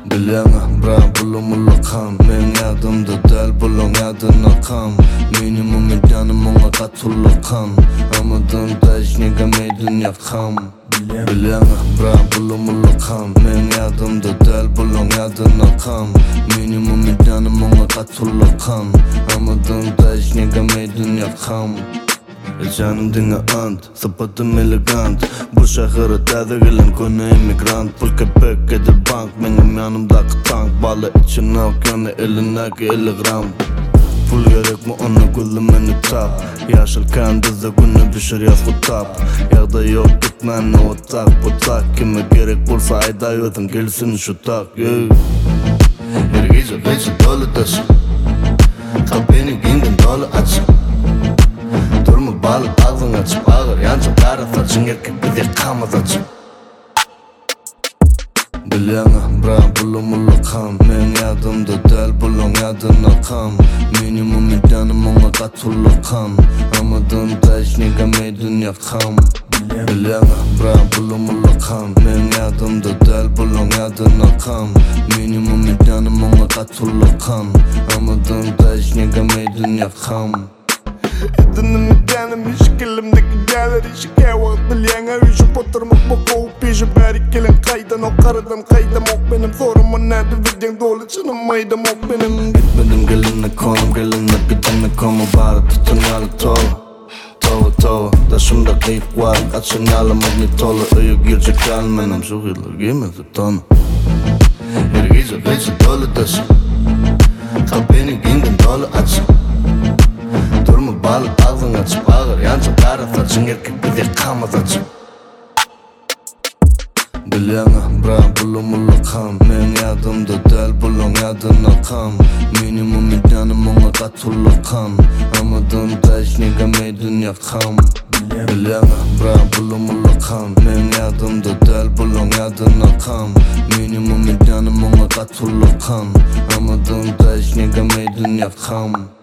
Bileğe bırak bulunmalı kan. Men yadımda del bulun yadına kan. Minimum idyanım ona katullu kan. Amadın da hiç negameydin yakam. Bileğe bırak bulunmalı kan. Men yadımda del bulun yadına kan. Minimum idyanım ona katullu kan. Amadın da hiç negameydin yakam. Canım dinle ant, sapatım elegant. Bu şehre tadı gelen konu emigrant. Pul köpek edir bank, benim yanımdaki tank. Balı içine okyanı elindeki 50 gram. Pul gerek mi ona gülüm beni tap. Yaşarken dizde günü düşür yaz kutap. Yağda yok gitmen o tak bu tak. Kime gerek bulsa ayda yodun gelsin şu tak. Her gece gece dolu taşı. Kalbini giyindin dolu açı. Durma balık ağzını açıp ağır yancı kara saçın erkek bize kalmaz açıp. Bileğe bırak bulunmalı kan. Men yadımda del bulun yadına kan. Minimum idyanım ona katullu kan. Amadın da hiç negameydin yakam. Bileğe bırak bulunmalı kan. Men yadımda del bulun yadına kan. Minimum idyanım ona katullu kan. Amadın da hiç negameydin yakam. Edenim idyanım işik elimdeki gelir işik evak bileğe işip oturmak bu kovup işip beri gelin kaydan ok karadan kaydam ok benim soruma nerede videon dolu canım maydam ok benim. Gitmedim gelinle konum gelinle gidene komu bari tutun yalı tova tova Taşımda kayıp var kaçın yalı magnetolu Öyle girecek gelmenim şu yıllar giymedi tonu. Her gece gece dolu taşı. Kalbini giyindin dolu açı. Durma balık ağzını açıp ağır yancı kara saçın erkek bize kalmaz açıp. Bileğe bırak bulunmalı kan. Men yadımda del bulun yadına kan. Minimum idyanım ona katullu kan. Amadın da hiç negameydin yakam. Bileğe bırak bulunmalı kan. Men yadımda del bulun yadına kan. Minimum idyanım ona katullu kan. Amadın da hiç negameydin yakam.